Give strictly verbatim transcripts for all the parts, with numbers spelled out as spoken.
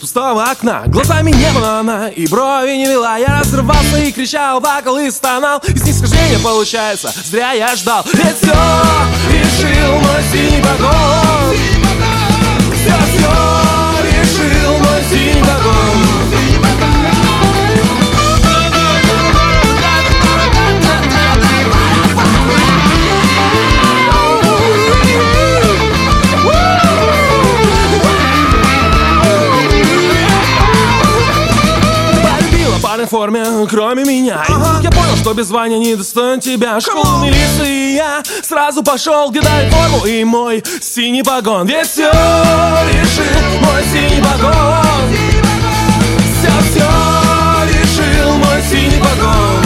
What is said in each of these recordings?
пустого окна. Глазами не было она и брови не вела. Я разрывался и кричал, плакал и стонал. И снисхождение получается, зря я ждал. Ведь все решил мой синий богом. Все, все решил мой синий богом. В форме, кроме меня. ага. Я понял, что без звания не достоин тебя. Школу милиции, и я сразу пошел, где дали форму и мой синий погон. Ведь все решил мой синий погон. Все, все решил мой синий погон.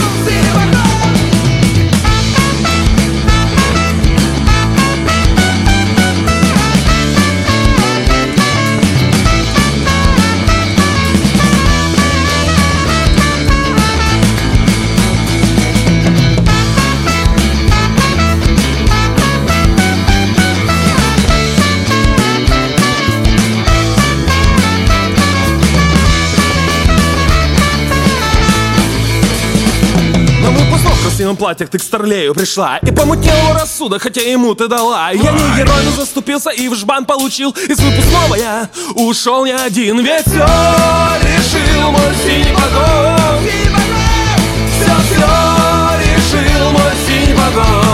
В красивом платье ты к Старлею пришла и помутнел его рассудок, хотя ему ты дала. Я не герой, но заступился и в жбан получил. Из выпускного я ушел не один. Ведь все решил мой синий погон. Все, все решил мой синий погон.